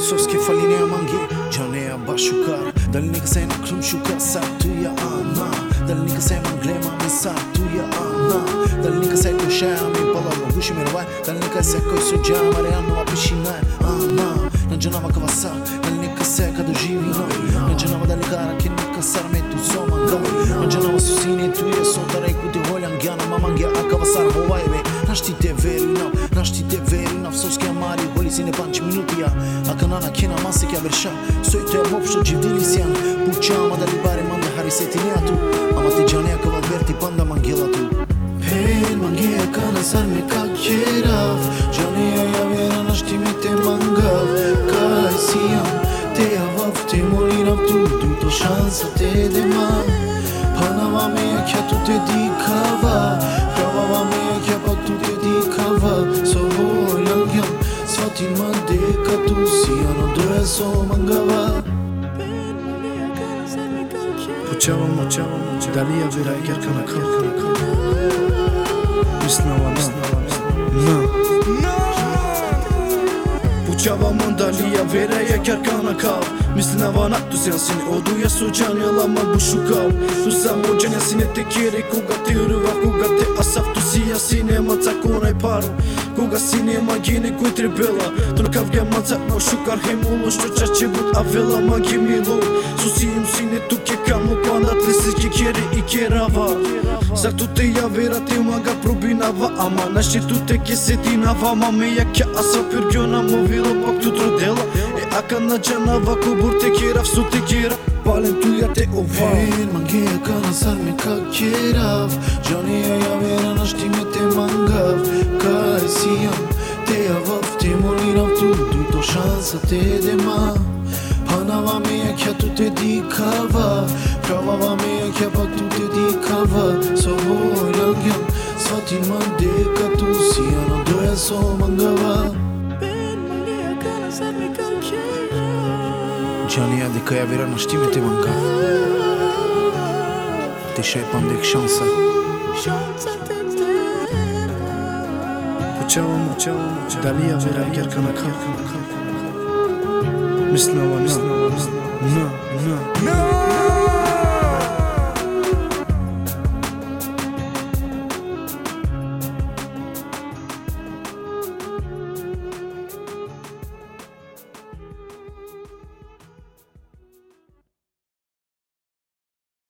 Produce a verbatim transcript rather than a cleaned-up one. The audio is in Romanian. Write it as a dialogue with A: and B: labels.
A: sos che falinea mangi Janea bashucar Dalnika sai na krum shuka sa tuya ana Dalnika sai manglema mi sa tuya ana Dalnika sai to shaya mi pala gushi mirwai Dalnika sai ko suja mariano apishina ana Nanjanama kavasa Dalnika sai kado živi no Nanjanama dalikara ki nika sarmetu somanga Nanjanama susine tuya sotarai kuti holjan gjana mamangia akavasar hovajve Naštite veri nav, naštite veri nav Sovske amari, boli si ne panči minutija Aka nana kena masi kja versha Sojte je mopšo gjivdili sjan Pučama da li bare manda hariseti njatu Ama ti džanija ka valverti panda mangela tu Pen mangeja kana sar me kak jerav Džanija ja vera našti me te mangav Kaj si jam, te javav, te molinav tu Du to šansa te deman Panava me ja kja tu te dikava Pravava me ja kja pak tu te dikava So voljam jam, svatim man deka tu si Ano doja so mangava Pućavam, pućavam, dali ja vera jerka na kao Misnava na, na Pućavam on dali ja vera jerka na kao Misnava na, tu sensin odu ja suđan jelama bušu kao Tu sam ođan ja sine te kjere Koga te rva, koga te asaf Tu si ja sine macak onaj paru Koga sine magine koji trebela Tu na kavge macak mo šukar hemulo Što čače bud avela magi milo Susi im sine tu ke kamo Pandat lisi ke kjere i kjerava Zar tu te ja vera te maga probinava Ama naši tu te ke sedinava Mame ja kja asaf pyrgjona mo vilo pak tu trodela E aka na džanava ko Bur te kjerav, su te kjerav Palen tu ja te ovav Pen mangeja kana sar me kak kjerav Džanija ja vera našti me te mangav Kaj si jam, te javav, te molinav tu Du to šansa te dema Panava me ja kja tu te dikava Pravava me ja kja pak tu te dikava So voljam jam, svatim man deka tu si Ano doja so mangava Džanija de kaja vera našti me te mangav Te šaj pandek šansa Pućavam, pućavam, dali ja vera jerka na kao Misnava na, na, na